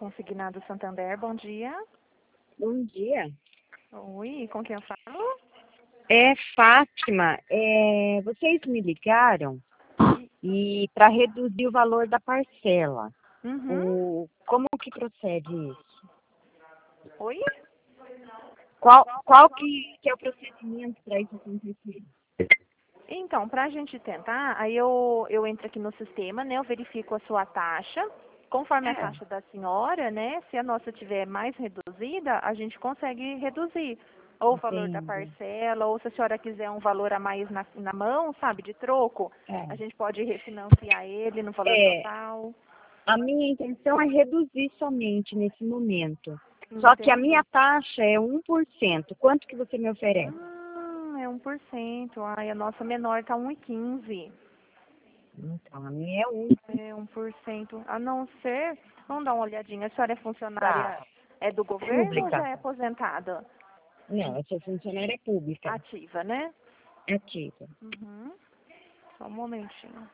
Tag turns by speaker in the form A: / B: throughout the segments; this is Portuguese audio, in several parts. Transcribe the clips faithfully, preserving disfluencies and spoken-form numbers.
A: Consignado Santander, bom dia.
B: Bom dia.
A: Oi, com quem eu falo?
B: É Fátima. É, vocês me ligaram e para reduzir o valor da parcela.
A: Uhum.
B: O, como que procede isso?
A: Oi?
B: Qual, qual que, que é o procedimento para isso acontecer?
A: Então, para a gente tentar, aí eu, eu entro aqui no sistema, né? Eu verifico a sua taxa. Conforme a
B: É.
A: taxa da senhora, né? Se a nossa tiver mais reduzida, a gente consegue reduzir. Ou o valor da
B: Entendo.
A: parcela, ou se a senhora quiser um valor a mais na, na mão, sabe, de troco, a
B: É.
A: gente pode refinanciar ele no valor
B: É,
A: total.
B: a minha intenção é reduzir somente nesse momento. Só que a
A: Entendi.
B: minha taxa é um por cento. Quanto que você me oferece?
A: Ah, é um por cento. Ai, a nossa menor tá um e quinze.
B: Então, a minha é um.
A: É um por cento. A não ser, vamos dar uma olhadinha. A senhora é funcionária,
B: Tá.
A: é do governo ou
B: Pública.
A: já é aposentada?
B: Não, eu sou funcionária pública.
A: Ativa, né?
B: Ativa.
A: Uhum. Só um momentinho.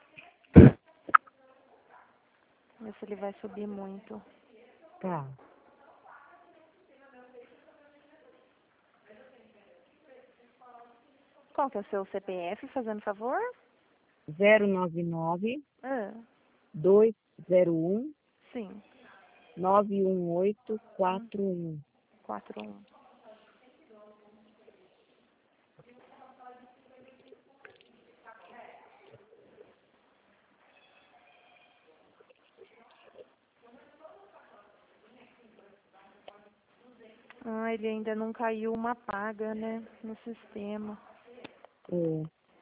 A: Ver se ele vai subir muito.
B: Tá.
A: Qual que é o seu C P F, fazendo favor?
B: zero nove nove,
A: Ah,
B: dois zero um,
A: sim.
B: nove um oito,
A: Hum,
B: quatro um.
A: quatro um. Ah, ele ainda não caiu uma paga, né? No sistema.
B: É.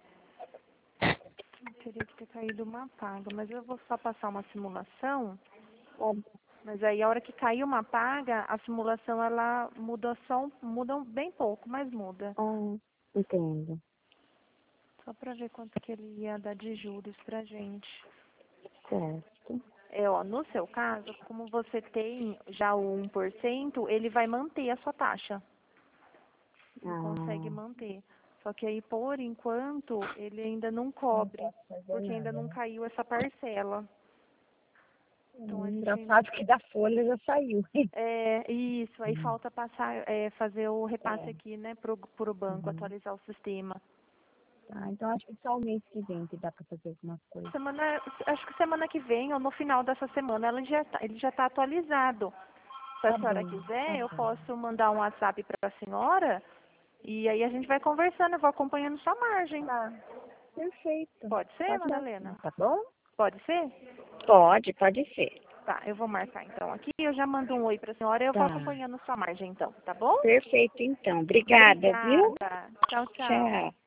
A: Teria que ter caído uma paga, mas eu vou só passar uma simulação.
B: Tá.
A: Mas aí a hora que cair uma paga, a simulação ela muda só um, muda um- bem pouco, mas muda.
B: Ah, entendo.
A: Só pra ver quanto que ele ia dar de juros pra gente.
B: Certo.
A: É, ó, no seu caso, como você tem já o um por cento, ele vai manter a sua taxa. Ele consegue
B: Ah,
A: manter. Só que aí, por enquanto, ele ainda não
B: não
A: cobre,
B: posso fazer
A: porque ainda
B: nada,
A: não
B: né?
A: caiu essa parcela. Então a
B: Hum,
A: gente ainda.
B: Engraçado que da folha já saiu.
A: É, isso, aí
B: Hum.
A: falta passar, é, fazer o repasse
B: É.
A: aqui, né, pro, pro banco,
B: Uhum.
A: atualizar o sistema.
B: Tá, então acho que só o mês que vem que dá pra fazer alguma coisa.
A: Semana, acho que semana que vem, ou no final dessa semana, ela já tá, ele já está atualizado. Se a
B: Tá
A: senhora
B: bom, tá
A: quiser, eu
B: bom.
A: posso mandar um WhatsApp para a senhora e aí a gente vai conversando, eu vou acompanhando sua margem.
B: Tá, perfeito.
A: Pode ser,
B: Pode dar sim,
A: Madalena?
B: tá bom?
A: Pode ser?
B: Pode, pode ser.
A: Tá, eu vou marcar então aqui, eu já mando um oi para a senhora e eu vou
B: Tá.
A: acompanhando sua margem então, tá bom?
B: Perfeito, então. Obrigada, viu?
A: Obrigada. Tchau, tchau.
B: Tchau.